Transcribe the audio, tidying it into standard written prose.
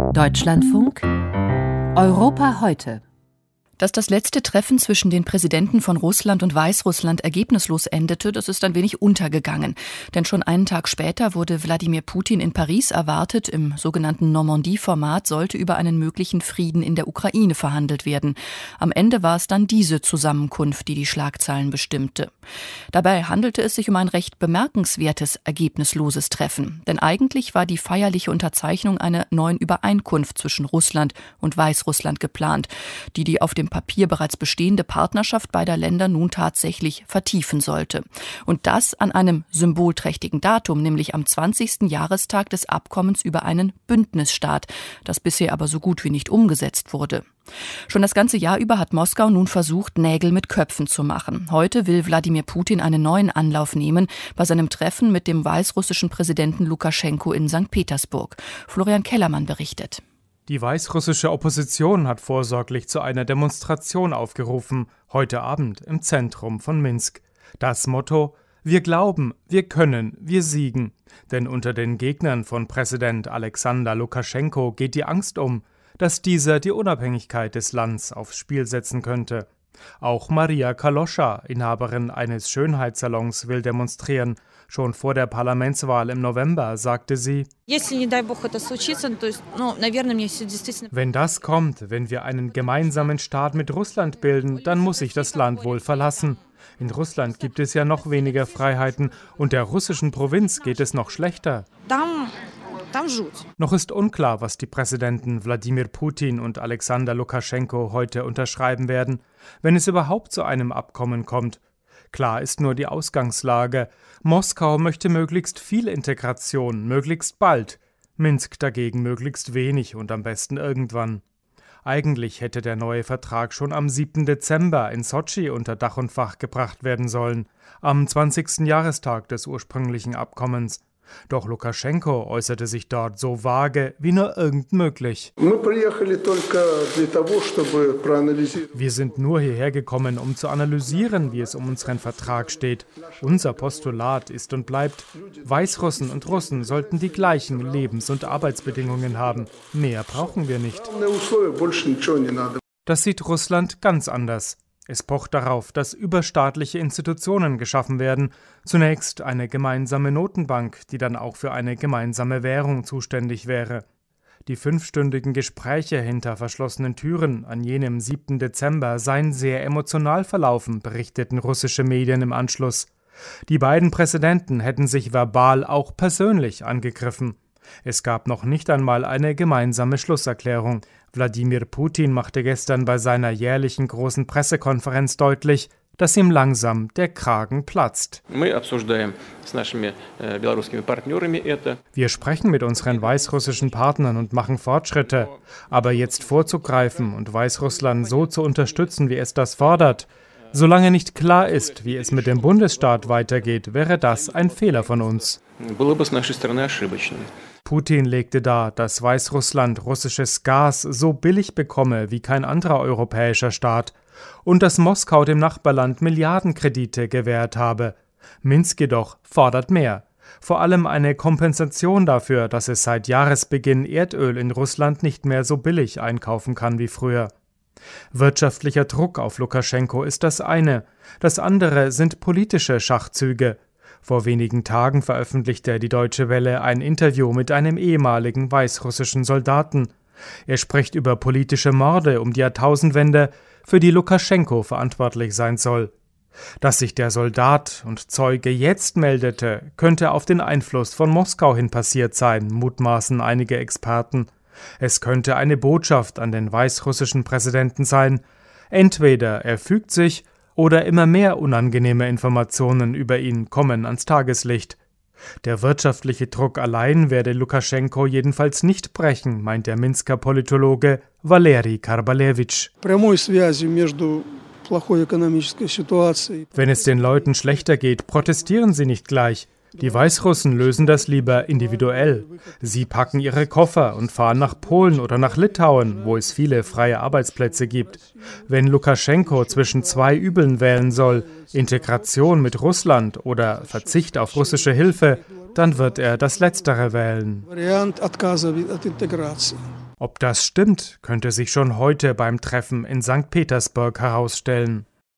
Deutschlandfunk Europa heute. Dass das letzte Treffen zwischen den Präsidenten von Russland und Weißrussland ergebnislos endete, das ist ein wenig untergegangen. Denn schon einen Tag später wurde Wladimir Putin in Paris erwartet. Im sogenannten Normandie-Format sollte über einen möglichen Frieden in der Ukraine verhandelt werden. Am Ende war es dann diese Zusammenkunft, die die Schlagzeilen bestimmte. Dabei handelte es sich um ein recht bemerkenswertes, ergebnisloses Treffen. Denn eigentlich war die feierliche Unterzeichnung einer neuen Übereinkunft zwischen Russland und Weißrussland geplant, die auf dem Papier bereits bestehende Partnerschaft beider Länder nun tatsächlich vertiefen sollte. Und das an einem symbolträchtigen Datum, nämlich am 20. Jahrestag des Abkommens über einen Bündnisstaat, das bisher aber so gut wie nicht umgesetzt wurde. Schon das ganze Jahr über hat Moskau nun versucht, Nägel mit Köpfen zu machen. Heute will Wladimir Putin einen neuen Anlauf nehmen bei seinem Treffen mit dem weißrussischen Präsidenten Lukaschenko in St. Petersburg. Florian Kellermann berichtet. Die weißrussische Opposition hat vorsorglich zu einer Demonstration aufgerufen, heute Abend im Zentrum von Minsk. Das Motto: Wir glauben, wir können, wir siegen. Denn unter den Gegnern von Präsident Alexander Lukaschenko geht die Angst um, dass dieser die Unabhängigkeit des Landes aufs Spiel setzen könnte. Auch Maria Kaloscha, Inhaberin eines Schönheitssalons, will demonstrieren. Schon vor der Parlamentswahl im November sagte sie: Wenn das kommt, wenn wir einen gemeinsamen Staat mit Russland bilden, dann muss ich das Land wohl verlassen. In Russland gibt es ja noch weniger Freiheiten und der russischen Provinz geht es noch schlechter. Noch ist unklar, was die Präsidenten Wladimir Putin und Alexander Lukaschenko heute unterschreiben werden, wenn es überhaupt zu einem Abkommen kommt. Klar ist nur die Ausgangslage. Moskau möchte möglichst viel Integration, möglichst bald. Minsk dagegen möglichst wenig und am besten irgendwann. Eigentlich hätte der neue Vertrag schon am 7. Dezember in Sotschi unter Dach und Fach gebracht werden sollen, am 20. Jahrestag des ursprünglichen Abkommens. Doch Lukaschenko äußerte sich dort so vage wie nur irgend möglich. Wir sind nur hierher gekommen, um zu analysieren, wie es um unseren Vertrag steht. Unser Postulat ist und bleibt: Weißrussen und Russen sollten die gleichen Lebens- und Arbeitsbedingungen haben. Mehr brauchen wir nicht. Das sieht Russland ganz anders. Es pocht darauf, dass überstaatliche Institutionen geschaffen werden. Zunächst eine gemeinsame Notenbank, die dann auch für eine gemeinsame Währung zuständig wäre. Die 5-stündigen Gespräche hinter verschlossenen Türen an jenem 7. Dezember seien sehr emotional verlaufen, berichteten russische Medien im Anschluss. Die beiden Präsidenten hätten sich verbal auch persönlich angegriffen. Es gab noch nicht einmal eine gemeinsame Schlusserklärung. Wladimir Putin machte gestern bei seiner jährlichen großen Pressekonferenz deutlich, dass ihm langsam der Kragen platzt. Wir sprechen mit unseren weißrussischen Partnern und machen Fortschritte. Aber jetzt vorzugreifen und Weißrussland so zu unterstützen, wie es das fordert, solange nicht klar ist, wie es mit dem Bundesstaat weitergeht, wäre das ein Fehler von uns. Putin legte dar, dass Weißrussland russisches Gas so billig bekomme wie kein anderer europäischer Staat und dass Moskau dem Nachbarland Milliardenkredite gewährt habe. Minsk jedoch fordert mehr. Vor allem eine Kompensation dafür, dass es seit Jahresbeginn Erdöl in Russland nicht mehr so billig einkaufen kann wie früher. Wirtschaftlicher Druck auf Lukaschenko ist das eine. Das andere sind politische Schachzüge. Vor wenigen Tagen veröffentlichte die Deutsche Welle ein Interview mit einem ehemaligen weißrussischen Soldaten. Er spricht über politische Morde um die Jahrtausendwende, für die Lukaschenko verantwortlich sein soll. Dass sich der Soldat und Zeuge jetzt meldete, könnte auf den Einfluss von Moskau hin passiert sein, mutmaßen einige Experten. Es könnte eine Botschaft an den weißrussischen Präsidenten sein. Entweder er fügt sich, oder immer mehr unangenehme Informationen über ihn kommen ans Tageslicht. Der wirtschaftliche Druck allein werde Lukaschenko jedenfalls nicht brechen, meint der Minsker Politologe Valeri Karbalewitsch. Wenn es den Leuten schlechter geht, protestieren sie nicht gleich. Die Weißrussen lösen das lieber individuell. Sie packen ihre Koffer und fahren nach Polen oder nach Litauen, wo es viele freie Arbeitsplätze gibt. Wenn Lukaschenko zwischen zwei Übeln wählen soll, Integration mit Russland oder Verzicht auf russische Hilfe, dann wird er das Letztere wählen. Ob das stimmt, könnte sich schon heute beim Treffen in St. Petersburg herausstellen.